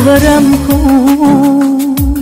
باورم کن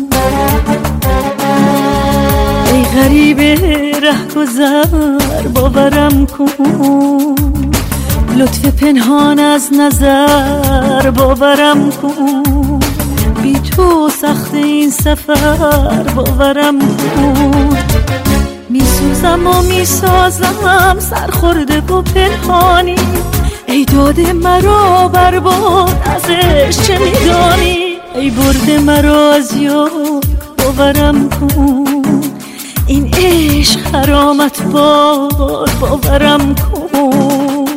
ای غریب رهگذر، باورم کن لطف پنهان از نظر، باورم کن بی تو سخت این سفر، باورم کن میسوزم و میسازم سرخورده و پنهانی، ای داده مرا برباد ازش چه میدانی، ای برده مرا از یاد، باورم کن این عشق حرامت باد، باورم کن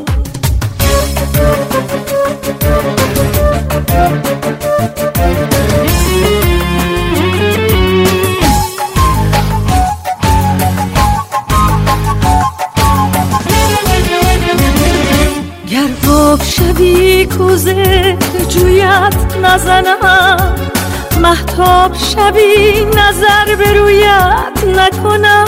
گر آب شوی کوزه جویت نزنم، مهتاب شوی نظر به رویت نکنم،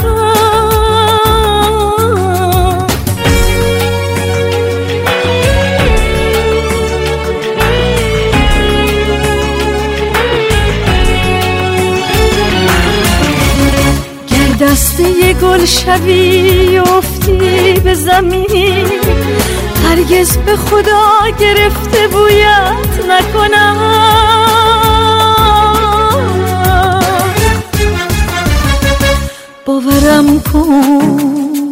گر دسته گل شوی افتی به زمین، هرگز به خدا گرفته بویت نکنم، باورم کن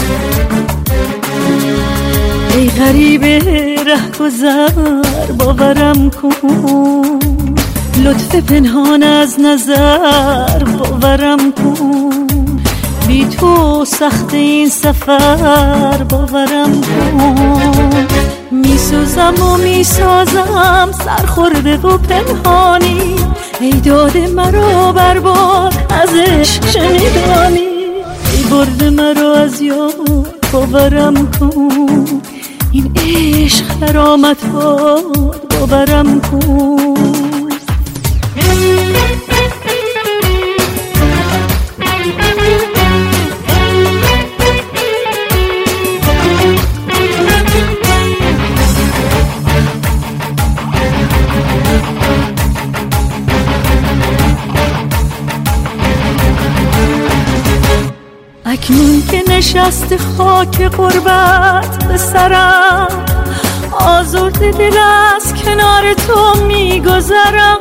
ای غریب رهگذر، باورم کن لطف پنهان از نظر، باورم کن بی تو سخت این سفر، باورم کن میسوزم و میسازم سرخورده و پنهانی، ای داده مرا برباد ازش چه میدانی، ای برده مرا از یاد، باورم کن این عشق حرامت باد، باورم کن اکنون که نشست خاک غربت به سرم، آزرده دل از کنار تو میگذرم،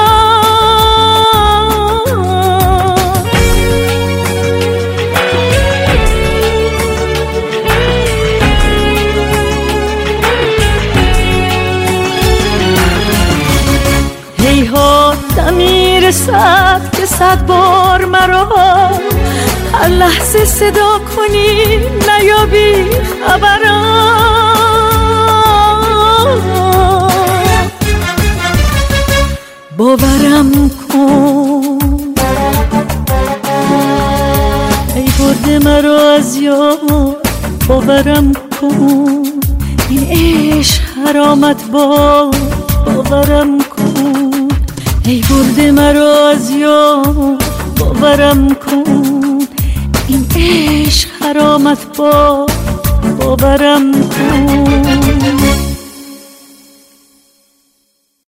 هیهات دمی رسد که 100 بار مرا هر لحظه صدا کنی نیابی خبرم، باورم کن ای برده مرا از یاد، باورم کن این عشق حرامت باد، باورم کن ای برده مرا از یاد، باورم کن این عشق حرامت باد، باورم کن